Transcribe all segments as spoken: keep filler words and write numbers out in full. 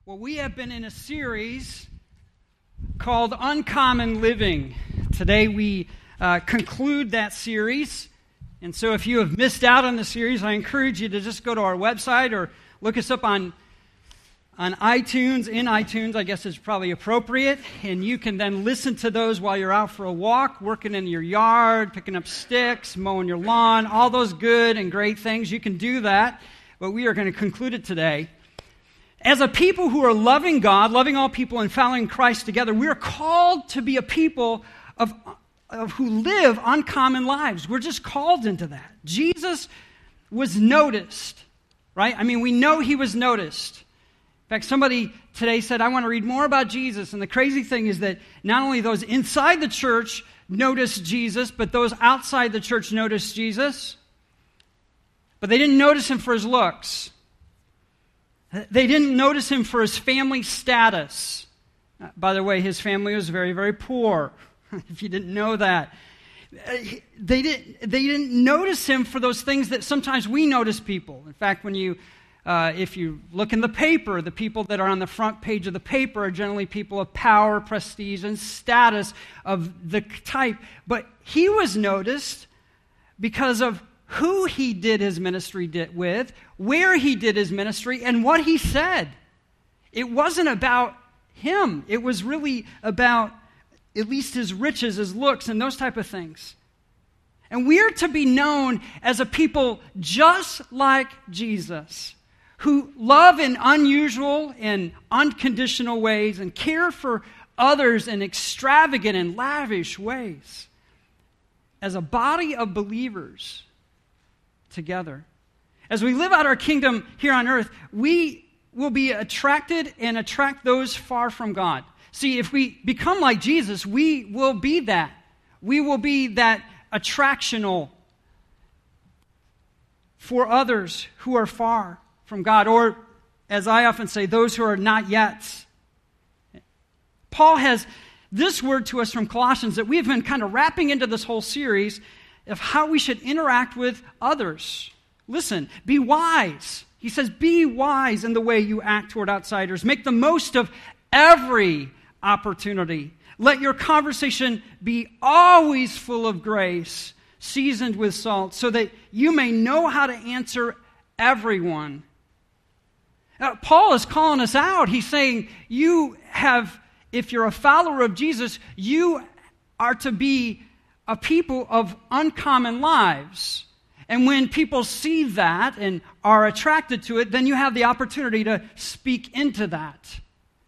Well, we have been in a series called Uncommon Living. Today we uh, conclude that series. And so if you have missed out on the series, I encourage you to just go to our website or look us up on, on iTunes. In iTunes, I guess is probably appropriate. And you can then listen to those while you're out for a walk, working in your yard, picking up sticks, mowing your lawn, all those good and great things. You can do that. But we are going to conclude it today. As a people who are loving God, loving all people, and following Christ together, we are called to be a people of, of who live uncommon lives. We're just called into that. Jesus was noticed, right? I mean, we know he was noticed. In fact, somebody today said, I want to read more about Jesus. And the crazy thing is that not only those inside the church noticed Jesus, but those outside the church noticed Jesus. But they didn't notice him for his looks. They didn't notice him for his family status. Uh, by the way, his family was very, very poor, if you didn't know that. Uh, they, didn't, they didn't notice him for those things that sometimes we notice people. In fact, when you, uh, if you look in the paper, the people that are on the front page of the paper are generally people of power, prestige, and status of the type. But he was noticed because of who he did his ministry did with, where he did his ministry, and what he said. It wasn't about him. It was really about at least his riches, his looks, and those type of things. And we are to be known as a people just like Jesus, who love in unusual and unconditional ways and care for others in extravagant and lavish ways. As a body of believers together. As we live out our kingdom here on earth, we will be attracted and attract those far from God. See, if we become like Jesus, we will be that. We will be that attractional for others who are far from God, or, as I often say, those who are not yet. Paul has this word to us from Colossians that we've been kind of wrapping into this whole series of how we should interact with others. Listen, be wise. He says, be wise in the way you act toward outsiders. Make the most of every opportunity. Let your conversation be always full of grace, seasoned with salt, so that you may know how to answer everyone. Now, Paul is calling us out. He's saying, you have, if you're a follower of Jesus, you are to be a people of uncommon lives. And when people see that and are attracted to it, then you have the opportunity to speak into that.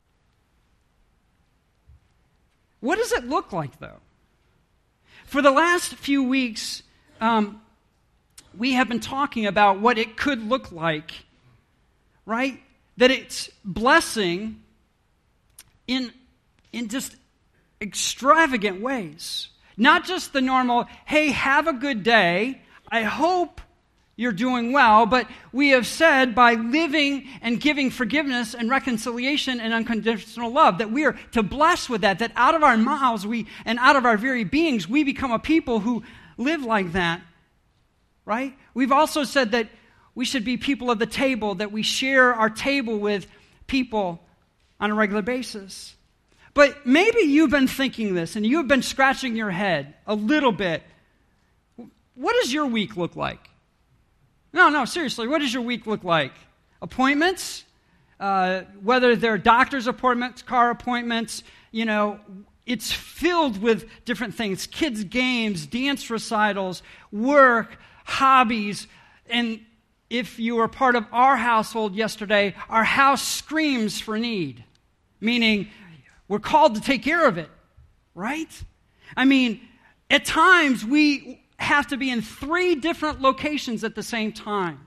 What does it look like, though? For the last few weeks, um, we have been talking about what it could look like, right? That it's blessing in, in just extravagant ways. Not just the normal, hey, have a good day, I hope you're doing well, but we have said by living and giving forgiveness and reconciliation and unconditional love that we are to bless with that, that out of our mouths we and out of our very beings we become a people who live like that, right? We've also said that we should be people of the table, that we share our table with people on a regular basis. But maybe you've been thinking this and you've been scratching your head a little bit. What does your week look like? No, no, seriously, what does your week look like? Appointments? Uh, whether they're doctor's appointments, car appointments, you know, it's filled with different things. Kids' games, dance recitals, work, hobbies. And if you were part of our household yesterday, our house screams for need. Meaning, we're called to take care of it, right? I mean, at times we have to be in three different locations at the same time.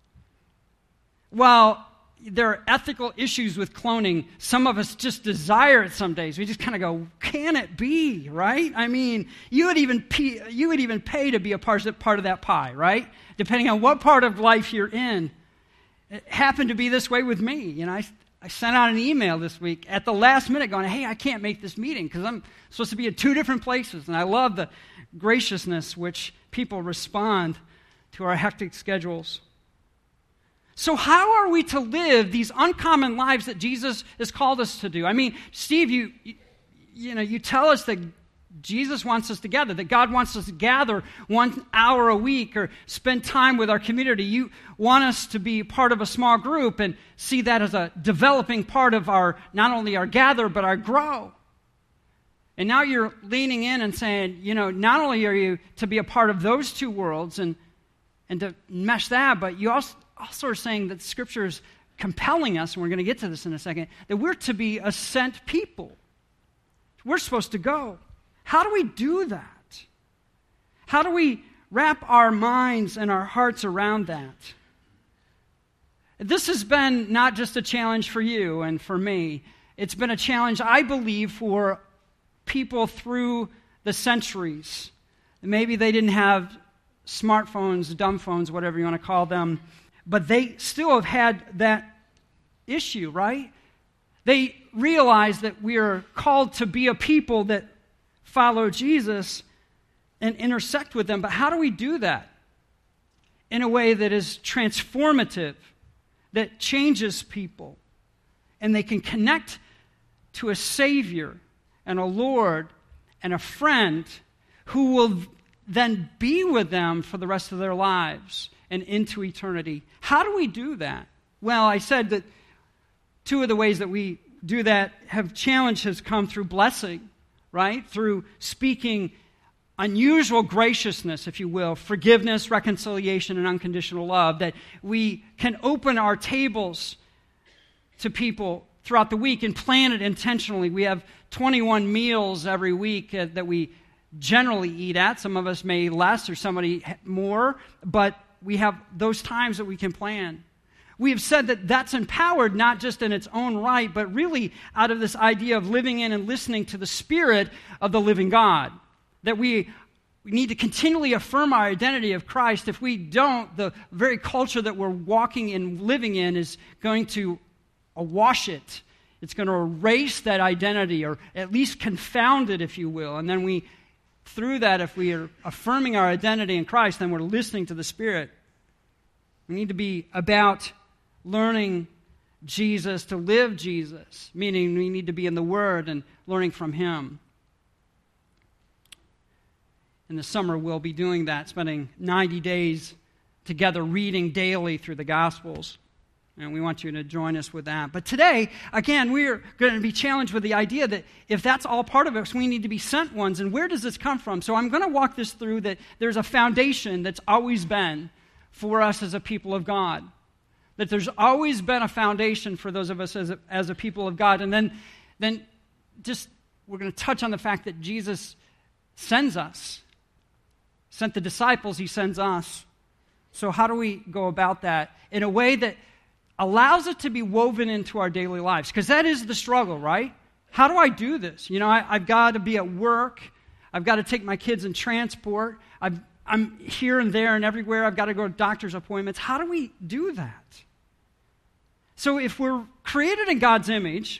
While there are ethical issues with cloning, some of us just desire it some days. We just kind of go, can it be, right? I mean, you would even pay, you would even pay to be a part of, part of that pie, right? Depending on what part of life you're in. It happened to be this way with me. You know, I I sent out an email this week at the last minute going, hey, I can't make this meeting because I'm supposed to be at two different places. And I love the graciousness which people respond to our hectic schedules. So how are we to live these uncommon lives that Jesus has called us to do? I mean, Steve, you, you, you know, you tell us that Jesus wants us to gather, that God wants us to gather one hour a week or spend time with our community. You want us to be part of a small group and see that as a developing part of our, not only our gather, but our grow. And now you're leaning in and saying, you know, not only are you to be a part of those two worlds and, and to mesh that, but you also, also are saying that Scripture is compelling us, and we're going to get to this in a second, that we're to be a sent people. We're supposed to go. How do we do that? How do we wrap our minds and our hearts around that? This has been not just a challenge for you and for me. It's been a challenge, I believe, for people through the centuries. Maybe they didn't have smartphones, dumb phones, whatever you want to call them, but they still have had that issue, right? They realize that we are called to be a people that follow Jesus and intersect with them. But how do we do that in a way that is transformative, that changes people, and they can connect to a Savior and a Lord and a friend who will then be with them for the rest of their lives and into eternity? How do we do that? Well, I said that two of the ways that we do that have challenge has come through blessing, right? Through speaking unusual graciousness, if you will, forgiveness, reconciliation, and unconditional love, that we can open our tables to people throughout the week and plan it intentionally. We have twenty-one meals every week uh, that we generally eat at. Some of us may less or somebody more, but we have those times that we can plan. We have said that that's empowered not just in its own right, but really out of this idea of living in and listening to the Spirit of the living God. That we, we need to continually affirm our identity of Christ. If we don't, the very culture that we're walking and living in is going to awash it. It's going to erase that identity, or at least confound it, if you will. And then we, through that, if we are affirming our identity in Christ, then we're listening to the Spirit. We need to be about learning Jesus, to live Jesus, meaning we need to be in the Word and learning from Him. In the summer, we'll be doing that, spending ninety days together reading daily through the Gospels. And we want you to join us with that. But today, again, we're going to be challenged with the idea that if that's all part of us, we need to be sent ones. And where does this come from? So I'm going to walk this through that there's a foundation that's always been for us as a people of God. That there's always been a foundation for those of us as a, as a people of God. And then, then just we're going to touch on the fact that Jesus sends us. Sent the disciples, He sends us. So how do we go about that in a way that allows it to be woven into our daily lives? Because that is the struggle, right? How do I do this? You know, I, I've got to be at work. I've got to take my kids in transport. I've, I'm here and there and everywhere. I've got to go to doctor's appointments. How do we do that? So if we're created in God's image,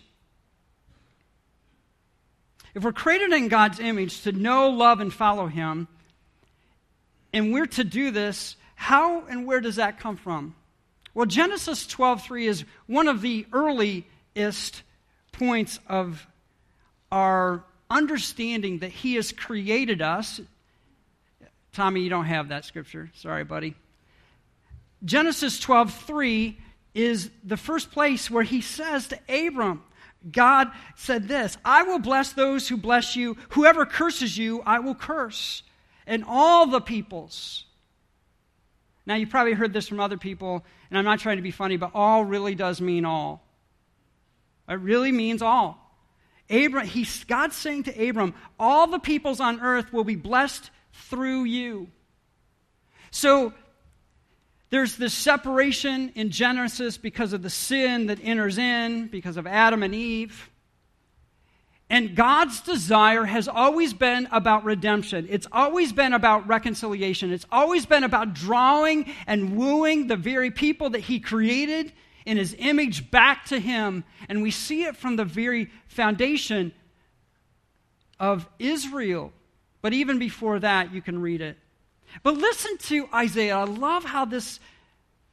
if we're created in God's image to know, love, and follow Him, and we're to do this, how and where does that come from? Well, Genesis twelve three is one of the earliest points of our understanding that He has created us. Tommy, you don't have that scripture. Sorry, buddy. Genesis twelve three is the first place where He says to Abram, God said this, I will bless those who bless you. Whoever curses you, I will curse. And all the peoples. Now, you probably heard this from other people, and I'm not trying to be funny, but all really does mean all. It really means all. Abram, he's, God's saying to Abram, all the peoples on earth will be blessed through you. So, there's this separation in Genesis because of the sin that enters in, because of Adam and Eve. And God's desire has always been about redemption. It's always been about reconciliation. It's always been about drawing and wooing the very people that He created in His image back to Him. And we see it from the very foundation of Israel. But even before that, you can read it. But listen to Isaiah. I love how this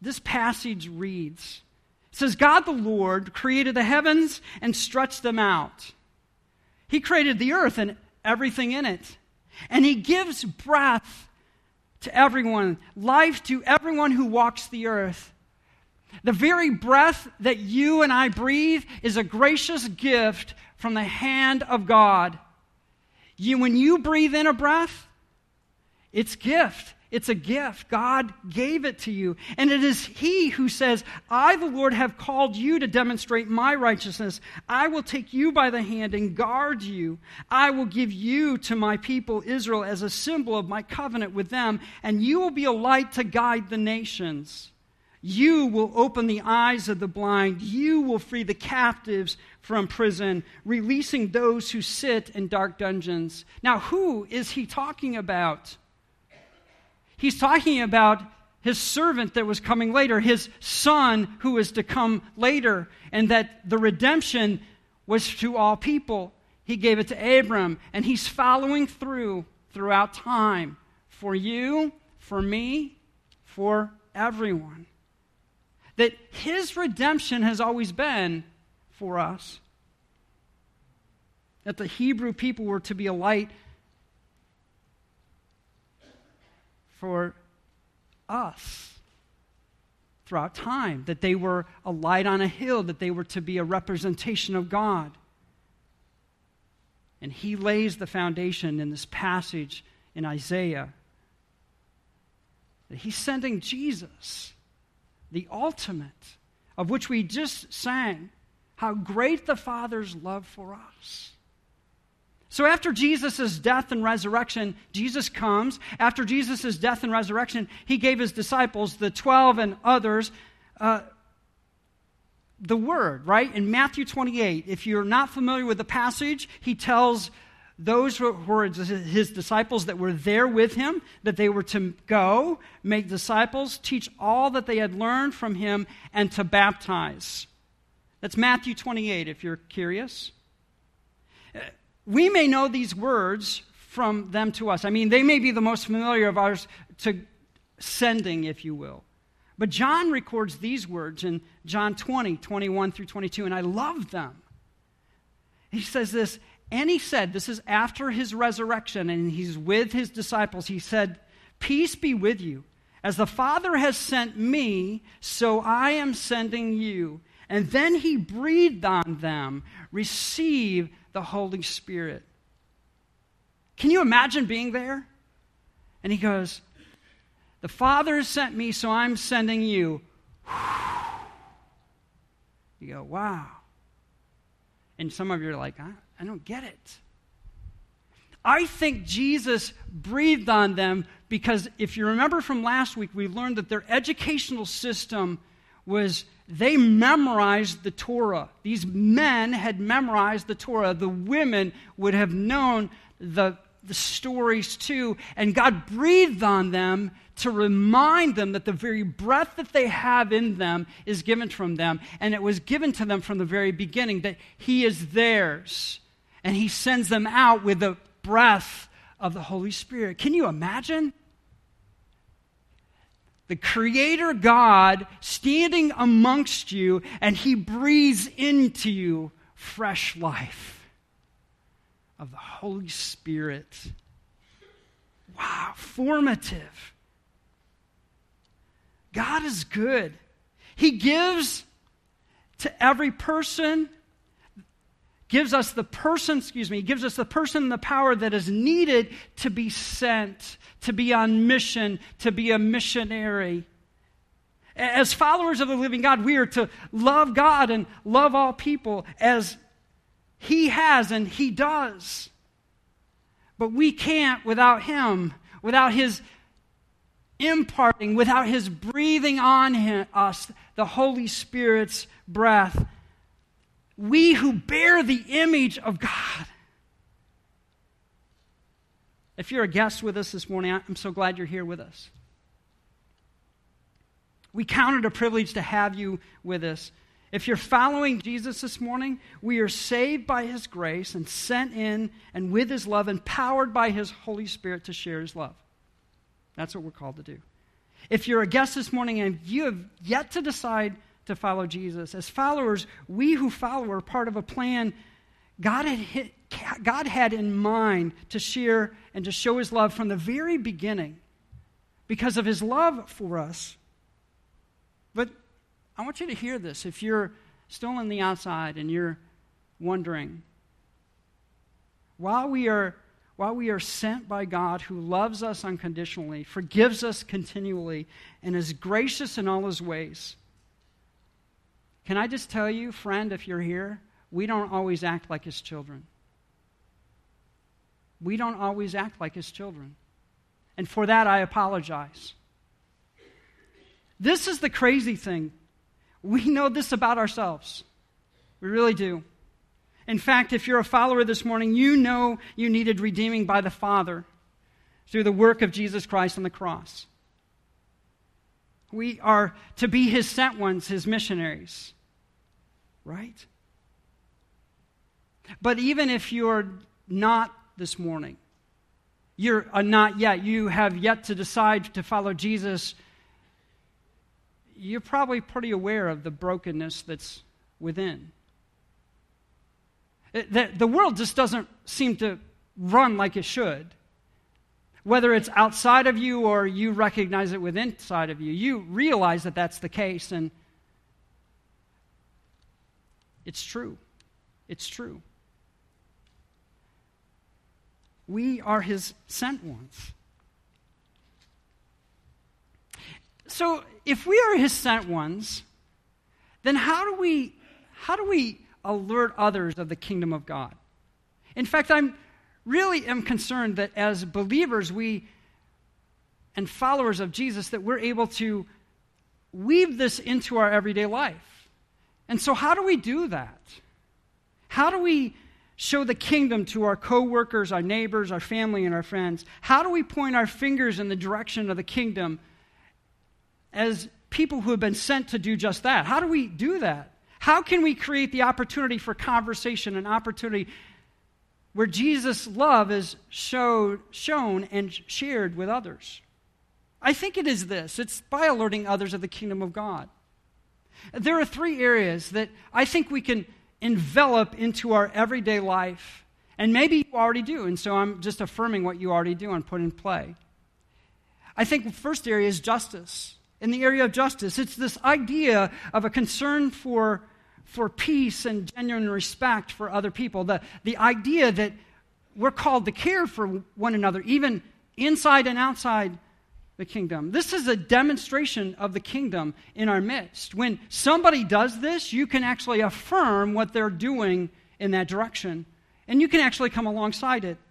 this passage reads. It says, God the Lord created the heavens and stretched them out. He created the earth and everything in it. And he gives breath to everyone, life to everyone who walks the earth. The very breath that you and I breathe is a gracious gift from the hand of God. You, when you breathe in a breath, it's gift. It's a gift. God gave it to you. And it is he who says, I, the Lord, have called you to demonstrate my righteousness. I will take you by the hand and guard you. I will give you to my people Israel as a symbol of my covenant with them, and you will be a light to guide the nations. You will open the eyes of the blind. You will free the captives from prison, releasing those who sit in dark dungeons. Now, who is he talking about? He's talking about his servant that was coming later, his son who was to come later, and that the redemption was to all people. He gave it to Abram, and he's following through throughout time for you, for me, for everyone. That his redemption has always been for us. That the Hebrew people were to be a light for us throughout time, that they were a light on a hill, that they were to be a representation of God. And he lays the foundation in this passage in Isaiah that he's sending Jesus, the ultimate, of which we just sang, how great the Father's love for us. So after Jesus' death and resurrection, Jesus comes. After Jesus' death and resurrection, he gave his disciples, the twelve and others, uh, the word, right? In Matthew twenty-eight, if you're not familiar with the passage, he tells those who were his disciples that were there with him that they were to go, make disciples, teach all that they had learned from him, and to baptize. That's Matthew twenty-eight, if you're curious. We may know these words from them to us. I mean, they may be the most familiar of ours to sending, if you will. But John records these words in John twenty, twenty-one through twenty-two, and I love them. He says this, and he said, this is after his resurrection, and he's with his disciples. He said, peace be with you. As the Father has sent me, so I am sending you. And then he breathed on them, receive the Holy Spirit. Can you imagine being there? And he goes, the Father has sent me, so I'm sending you. You go, wow. And some of you are like, I, I don't get it. I think Jesus breathed on them because if you remember from last week, we learned that their educational system was they memorized the Torah. These men had memorized the Torah. The women would have known the, the stories too. And God breathed on them to remind them that the very breath that they have in them is given from them. And it was given to them from the very beginning, that he is theirs. And he sends them out with the breath of the Holy Spirit. Can you imagine? The Creator God standing amongst you, and he breathes into you fresh life of the Holy Spirit. Wow, formative. God is good. He gives to every person, gives us the person, excuse me, gives us the person and the power that is needed to be sent, to be on mission, to be a missionary. As followers of the living God, we are to love God and love all people as he has and he does. But we can't without him, without his imparting, without his breathing on him, us, the Holy Spirit's breath. We who bear the image of God. If you're a guest with us this morning, I'm so glad you're here with us. We count it a privilege to have you with us. If you're following Jesus this morning, we are saved by his grace and sent in and with his love, empowered by his Holy Spirit to share his love. That's what we're called to do. If you're a guest this morning and you have yet to decide to follow Jesus, as followers, we who follow are part of a plan God had, hit, God had in mind to share and to show his love from the very beginning because of his love for us. But I want you to hear this. If you're still on the outside and you're wondering, while we are while we are sent by God who loves us unconditionally, forgives us continually, and is gracious in all his ways, can I just tell you, friend, if you're here, we don't always act like his children. We don't always act like his children. And for that, I apologize. This is the crazy thing. We know this about ourselves. We really do. In fact, if you're a follower this morning, you know you needed redeeming by the Father through the work of Jesus Christ on the cross. We are to be his sent ones, his missionaries. Right? But even if you're not this morning, you're uh, not yet, you have yet to decide to follow Jesus, you're probably pretty aware of the brokenness that's within. It, the, the world just doesn't seem to run like it should. Whether it's outside of you or you recognize it within inside of you, you realize that that's the case, and it's true. It's true. We are his sent ones. So if we are his sent ones, then how do we how do we alert others of the kingdom of God? In fact, I'm really am concerned that as believers, we and followers of Jesus, that we're able to weave this into our everyday life. And so how do we do that? How do we show the kingdom to our co-workers, our neighbors, our family, and our friends? How do we point our fingers in the direction of the kingdom as people who have been sent to do just that? How do we do that? How can we create the opportunity for conversation, an opportunity where Jesus' love is showed, shown and shared with others? I think it is this. It's by alerting others of the kingdom of God. There are three areas that I think we can envelop into our everyday life, and maybe you already do, and so I'm just affirming what you already do and put in play. I think the first area is justice. In the area of justice, it's this idea of a concern for, for peace and genuine respect for other people, the, the idea that we're called to care for one another, even inside and outside the kingdom. This is a demonstration of the kingdom in our midst. When somebody does this, you can actually affirm what they're doing in that direction, and you can actually come alongside it.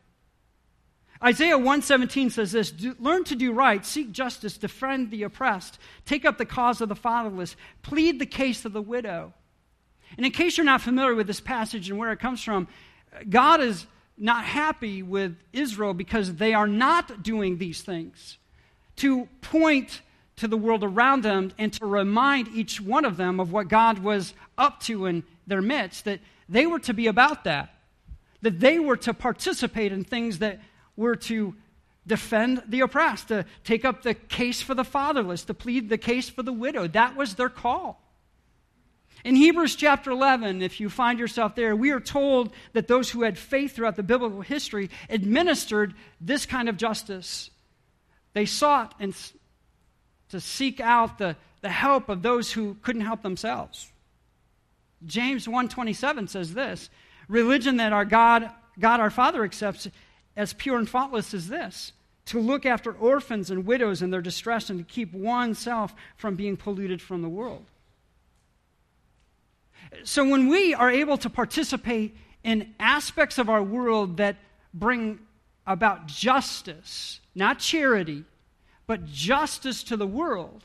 Isaiah one seventeen says this: learn to do right, seek justice, defend the oppressed, take up the cause of the fatherless, plead the case of the widow. And in case you're not familiar with this passage and where it comes from, God is not happy with Israel because they are not doing these things. To point to the world around them and to remind each one of them of what God was up to in their midst, that they were to be about that, that they were to participate in things that were to defend the oppressed, to take up the case for the fatherless, to plead the case for the widow. That was their call. In Hebrews chapter eleven, if you find yourself there, we are told that those who had faith throughout the biblical history administered this kind of justice. They sought and to seek out the, the help of those who couldn't help themselves. James one twenty-seven says this: religion that our God, God our Father accepts as pure and faultless is this, to look after orphans and widows in their distress and to keep oneself from being polluted from the world. So when we are able to participate in aspects of our world that bring about justice, not charity, but justice to the world,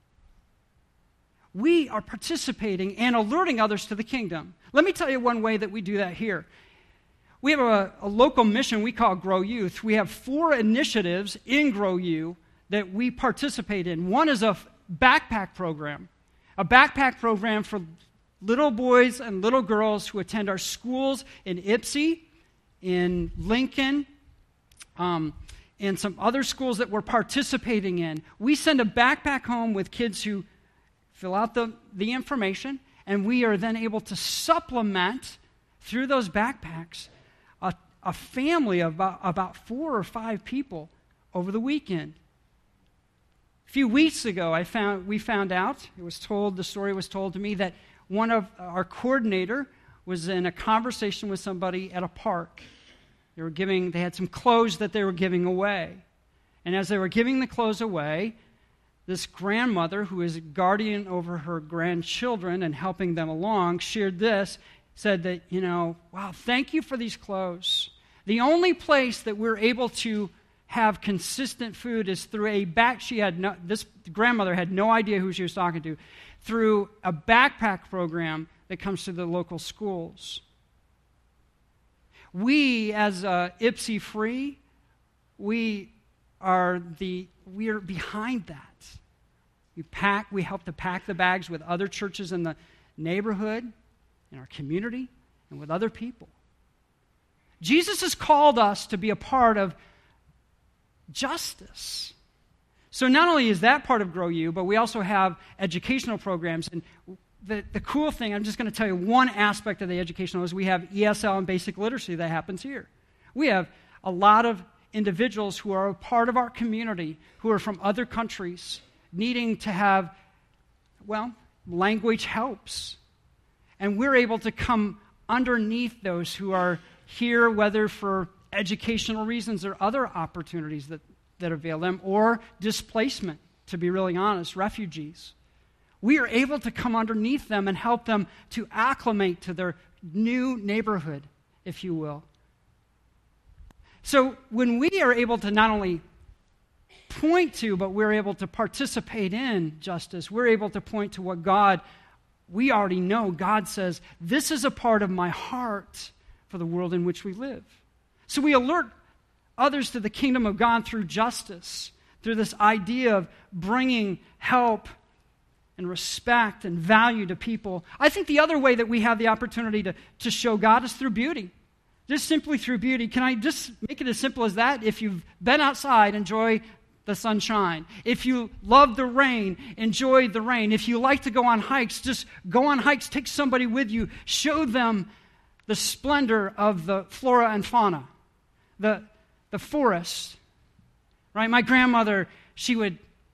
we are participating and alerting others to the kingdom. Let me tell you one way that we do that here. We have a, a local mission we call Grow Youth. We have four initiatives in Grow You that we participate in. One is a backpack program, a backpack program for little boys and little girls who attend our schools in Ypsi, in Lincoln, um, and some other schools that we're participating in, we send a backpack home with kids who fill out the, the information, and we are then able to supplement through those backpacks a, a family of about, about four or five people over the weekend. A few weeks ago, I found we found out, it was told, the story was told to me, that one of our coordinator was in a conversation with somebody at a park. They were giving, they had some clothes that they were giving away. And as they were giving the clothes away, this grandmother, who is a guardian over her grandchildren and helping them along, shared this, said that, you know, wow, thank you for these clothes. The only place that we're able to have consistent food is through a back, she had no, this grandmother had no idea who she was talking to, through a backpack program that comes to the local schools. We, as uh, I P S I Free, we are the, we are behind that. We pack, we help to pack the bags with other churches in the neighborhood, in our community, and with other people. Jesus has called us to be a part of justice. So not only is that part of Grow U, but we also have educational programs. And the, the cool thing, I'm just going to tell you one aspect of the educational, is we have E S L and basic literacy that happens here. We have a lot of individuals who are a part of our community, who are from other countries, needing to have, well, language helps. And we're able to come underneath those who are here, whether for educational reasons or other opportunities that, that avail them, or displacement, to be really honest, refugees. We are able to come underneath them and help them to acclimate to their new neighborhood, if you will. So when we are able to not only point to, but we're able to participate in justice, we're able to point to what God, we already know. God says, this is a part of my heart for the world in which we live. So we alert others to the kingdom of God through justice, through this idea of bringing help and respect and value to people. I think the other way that we have the opportunity to, to show God is through beauty. Just simply through beauty. Can I just make it as simple as that? If you've been outside, enjoy the sunshine. If you love the rain, enjoy the rain. If you like to go on hikes, just go on hikes, take somebody with you, show them the splendor of the flora and fauna, the, the forest. Right? My grandmother, she would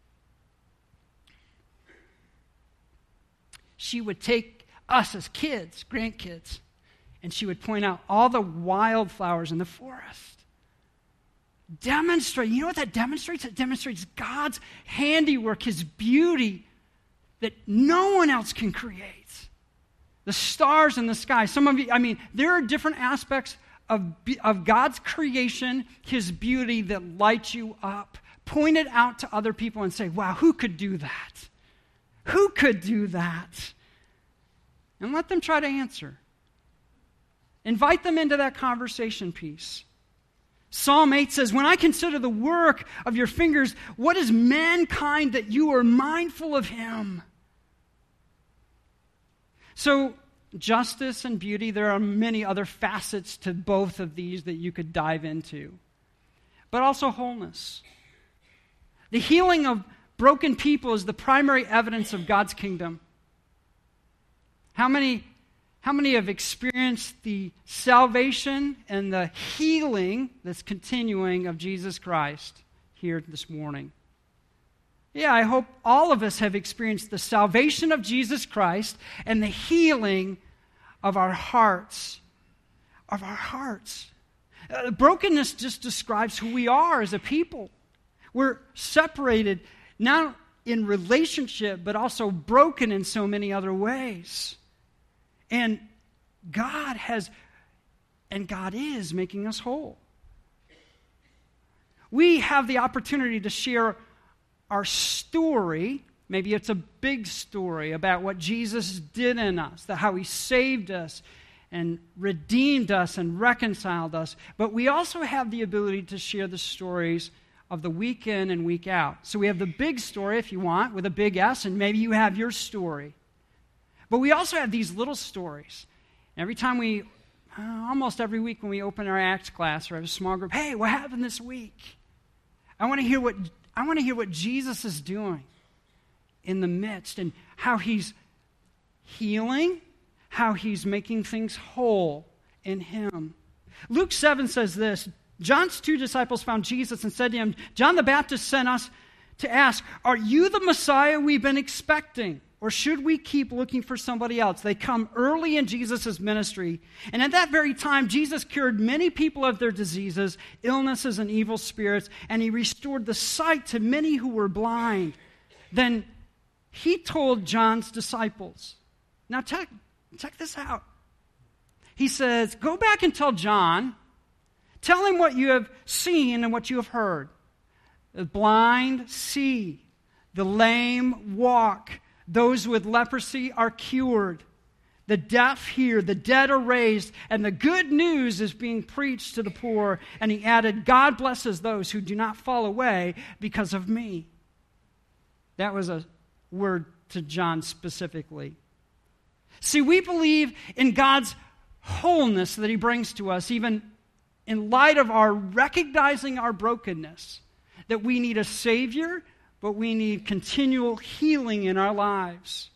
she would take us as kids, grandkids, and she would point out all the wildflowers in the forest. Demonstrate. You know what that demonstrates? It demonstrates God's handiwork, His beauty that no one else can create. The stars in the sky. Some of you, I mean, there are different aspects of, of God's creation, His beauty that light you up. Point it out to other people and say, wow, who could do that? Who could do that? And let them try to answer. Invite them into that conversation piece. Psalm eight says, when I consider the work of your fingers, what is mankind that you are mindful of him? So, justice and beauty, there are many other facets to both of these that you could dive into. But also wholeness. The healing of broken people is the primary evidence of God's kingdom. How many, how many have experienced the salvation and the healing that's continuing of Jesus Christ here this morning? Yeah, I hope all of us have experienced the salvation of Jesus Christ and the healing of our hearts. Of our hearts. Uh, brokenness just describes who we are as a people. We're separated, not in relationship, but also broken in so many other ways. And God has, and God is making us whole. We have the opportunity to share our story. Maybe it's a big story about what Jesus did in us, that how he saved us and redeemed us and reconciled us. But we also have the ability to share the stories of the week in and week out. So we have the big story, if you want, with a big S, and maybe you have your story. But we also have these little stories. Every time we, uh, almost every week when we open our Acts class or have a small group, hey, what happened this week? I want to hear what I want to hear what Jesus is doing in the midst and how he's healing, how he's making things whole in him. Luke seven says this, John's two disciples found Jesus and said to him, John the Baptist sent us to ask, are you the Messiah we've been expecting? Or should we keep looking for somebody else? They come early in Jesus' ministry. And at that very time, Jesus cured many people of their diseases, illnesses, and evil spirits. And he restored the sight to many who were blind. Then he told John's disciples. Now check, check this out. He says, go back and tell John. Tell him what you have seen and what you have heard. The blind see. The lame walk. Those with leprosy are cured. The deaf hear, the dead are raised, and the good news is being preached to the poor. And he added, God blesses those who do not fall away because of me. That was a word to John specifically. See, we believe in God's wholeness that he brings to us, even in light of our recognizing our brokenness, that we need a Savior, but we need continual healing in our lives.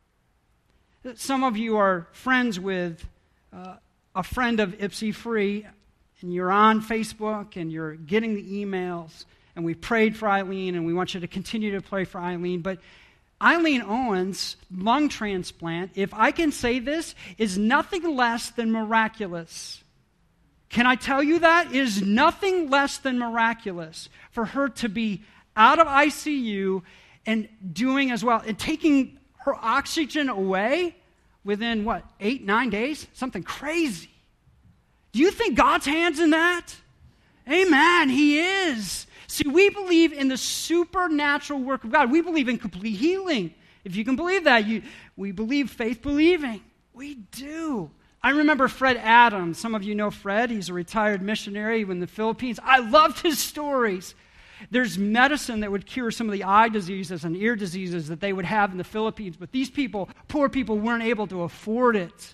Some of you are friends with uh, a friend of Ipsy Free, and you're on Facebook, and you're getting the emails, and we prayed for Eileen, and we want you to continue to pray for Eileen. But Eileen Owens' lung transplant, if I can say this, is nothing less than miraculous. Can I tell you that? It is nothing less than miraculous for her to be out of I C U and doing as well, and taking her oxygen away within, what, eight, nine days? Something crazy. Do you think God's hand's in that? Amen, he is. See, we believe in the supernatural work of God. We believe in complete healing. If you can believe that, you, we believe faith believing. We do. I remember Fred Adams. Some of you know Fred. He's a retired missionary in the Philippines. I loved his stories. There's medicine that would cure some of the eye diseases and ear diseases that they would have in the Philippines, but these people, poor people, weren't able to afford it.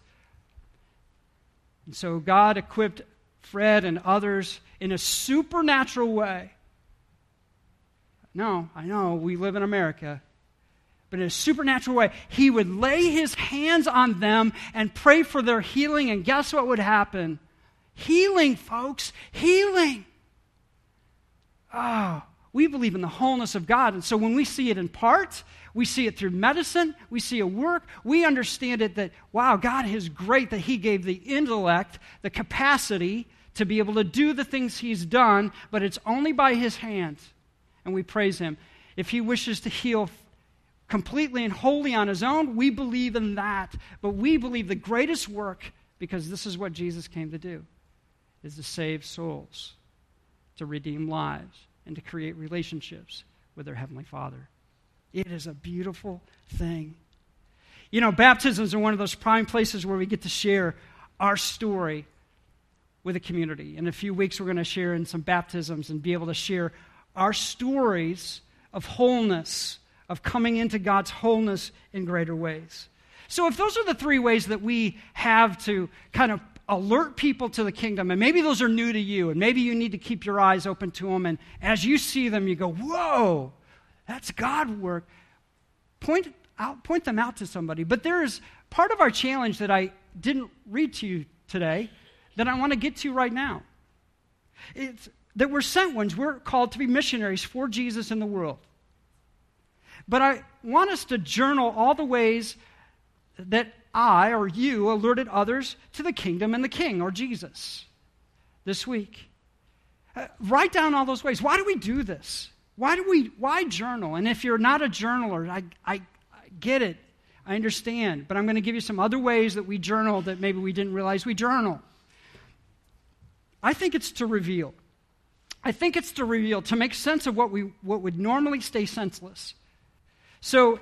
And so God equipped Fred and others in a supernatural way. No, I know, we live in America. But in a supernatural way, he would lay his hands on them and pray for their healing, and guess what would happen? Healing, folks, healing. Oh, we believe in the wholeness of God. And so when we see it in part, we see it through medicine, we see it work, we understand it that, wow, God is great that he gave the intellect, the capacity to be able to do the things he's done, but it's only by his hand. And we praise him. If he wishes to heal completely and wholly on his own, we believe in that. But we believe the greatest work, because this is what Jesus came to do, is to save souls, to redeem lives, and to create relationships with their Heavenly Father. It is a beautiful thing. You know, baptisms are one of those prime places where we get to share our story with a community. In a few weeks, we're going to share in some baptisms and be able to share our stories of wholeness, of coming into God's wholeness in greater ways. So if those are the three ways that we have to kind of alert people to the kingdom, and maybe those are new to you, and maybe you need to keep your eyes open to them, and as you see them, you go, whoa, that's God work. Point out, point them out to somebody. But there is part of our challenge that I didn't read to you today that I want to get to right now. It's that we're sent ones. We're called to be missionaries for Jesus in the world. But I want us to journal all the ways that I or you alerted others to the kingdom and the king, or Jesus, this week. Uh, write down all those ways. Why do we do this? Why do we? Why journal? And if you're not a journaler, I, I, I get it. I understand. But I'm going to give you some other ways that we journal that maybe we didn't realize we journal. I think it's to reveal. I think it's to reveal, to make sense of what we what would normally stay senseless. So,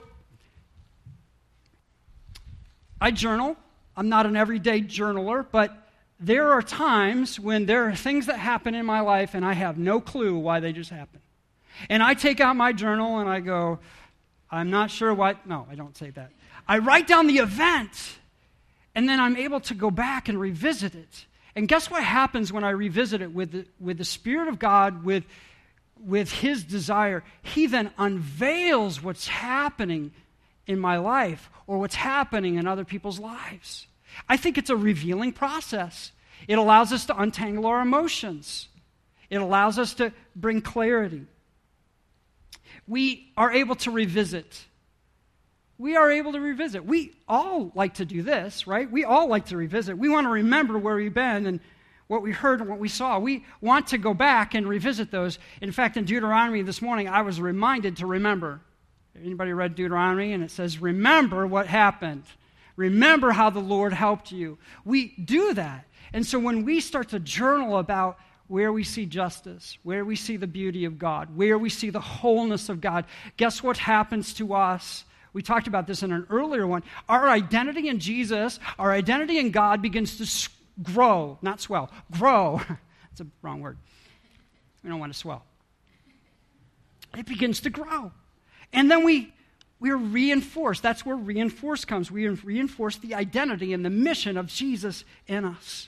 I journal. I'm not an everyday journaler, but there are times when there are things that happen in my life and I have no clue why they just happen. And I take out my journal and I go, I'm not sure why. No, I don't say that. I write down the event, and then I'm able to go back and revisit it. And guess what happens when I revisit it with the, with the Spirit of God, with with his desire, he then unveils what's happening in my life or what's happening in other people's lives. I think it's a revealing process. It allows us to untangle our emotions. It allows us to bring clarity. We are able to revisit. We are able to revisit. We all like to do this, right? We all like to revisit. We want to remember where we've been and what we heard and what we saw. We want to go back and revisit those. In fact, in Deuteronomy this morning, I was reminded to remember. Anybody read Deuteronomy? And it says, remember what happened. Remember how the Lord helped you. We do that. And so when we start to journal about where we see justice, where we see the beauty of God, where we see the wholeness of God, guess what happens to us? We talked about this in an earlier one. Our identity in Jesus, our identity in God begins to grow, not swell, grow. That's a wrong word. We don't want to swell. It begins to grow. And then we, we're reinforced. That's where reinforce comes. We reinforce the identity and the mission of Jesus in us.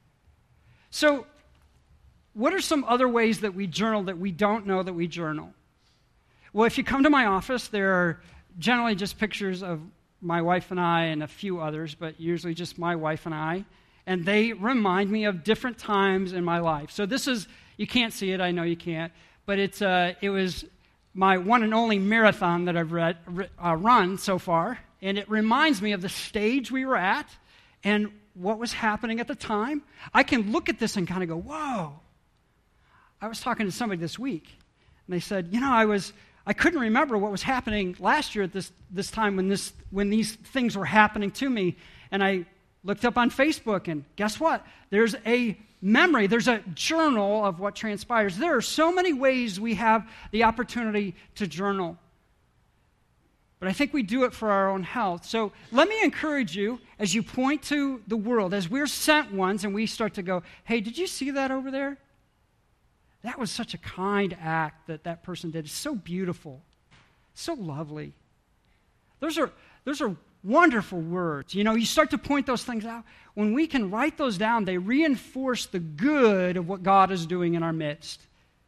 So, what are some other ways that we journal that we don't know that we journal? Well, if you come to my office, there are generally just pictures of my wife and I and a few others, but usually just my wife and I. And they remind me of different times in my life. So this is, you can't see it, I know you can't, but it's uh, it was my one and only marathon that I've read, uh, run so far. And it reminds me of the stage we were at and what was happening at the time. I can look at this and kind of go, whoa. I was talking to somebody this week, and they said, you know, I was I couldn't remember what was happening last year at this this time when this when these things were happening to me, and I looked up on Facebook, and guess what? There's a memory, there's a journal of what transpires. There are so many ways we have the opportunity to journal, but I think we do it for our own health. So let me encourage you as you point to the world, as we're sent ones, and we start to go, hey, did you see that over there? That was such a kind act that that person did. It's so beautiful, so lovely. Those are those are wonderful words. You know, you start to point those things out. When we can write those down, they reinforce the good of what God is doing in our midst.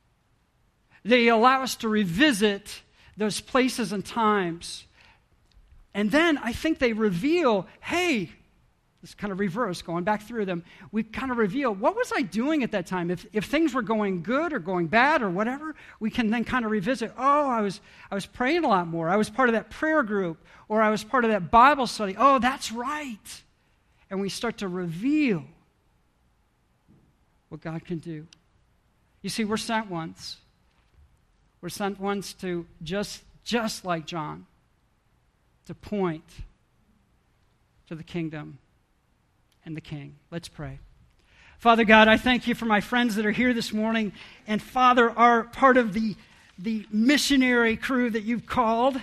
They allow us to revisit those places and times. And then I think they reveal, hey, this kind of reverse, going back through them, we kind of reveal, what was I doing at that time? If if things were going good or going bad or whatever, we can then kind of revisit, oh, I was I was praying a lot more. I was part of that prayer group, or I was part of that Bible study. Oh, that's right. And we start to reveal what God can do. You see, we're sent ones. We're sent ones to, just, just like John, to point to the kingdom and the King. Let's pray. Father God, I thank you for my friends that are here this morning, and Father, are part of the, the missionary crew that you've called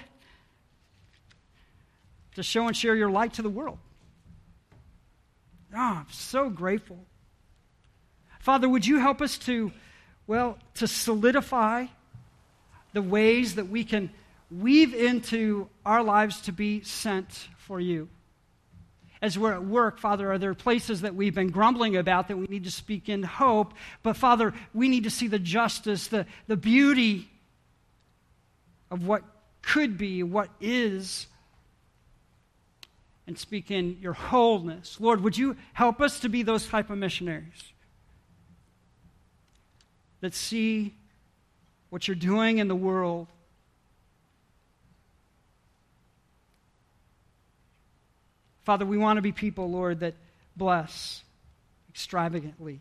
to show and share your light to the world. Oh, I'm so grateful. Father, would you help us to, well, to solidify the ways that we can weave into our lives to be sent for you? As we're at work, Father, are there places that we've been grumbling about that we need to speak in hope? But Father, we need to see the justice, the, the beauty of what could be, what is, and speak in your wholeness. Lord, would you help us to be those type of missionaries that see what you're doing in the world, Father, we want to be people, Lord, that bless extravagantly,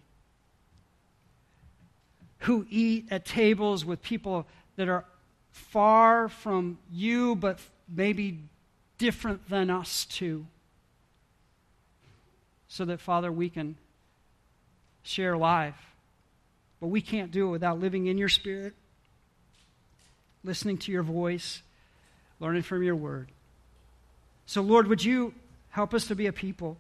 who eat at tables with people that are far from you, but maybe different than us too, so that, Father, we can share life. But we can't do it without living in your Spirit, listening to your voice, learning from your word. So, Lord, would you help us to be a people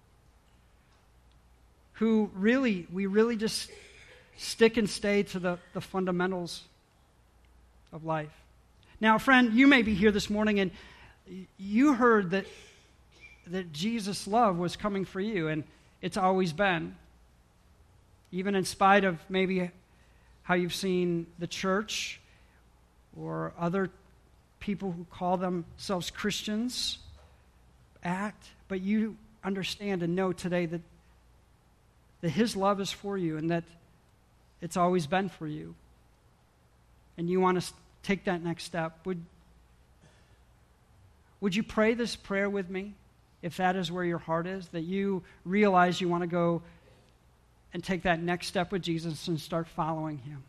who really, we really just stick and stay to the, the fundamentals of life. Now, friend, you may be here this morning and you heard that, that Jesus' love was coming for you, and it's always been. Even in spite of maybe how you've seen the church or other people who call themselves Christians act, but you understand and know today that, that His love is for you and that it's always been for you. And you want to take that next step. Would, would you pray this prayer with me, if that is where your heart is, that you realize you want to go and take that next step with Jesus and start following Him?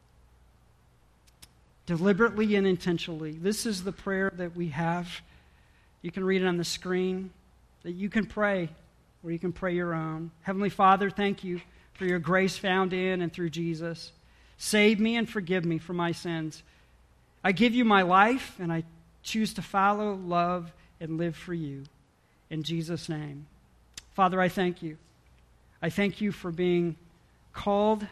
Deliberately and intentionally. This is the prayer that we have. You can read it on the screen, that you can pray, or you can pray your own. Heavenly Father, thank you for your grace found in and through Jesus. Save me and forgive me for my sins. I give you my life, and I choose to follow, love, and live for you. In Jesus' name. Father, I thank you. I thank you for being called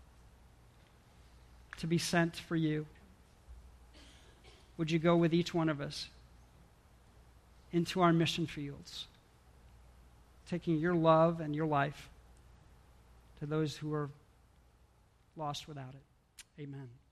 to be sent for you. Would you go with each one of us into our mission fields, taking your love and your life to those who are lost without it. Amen.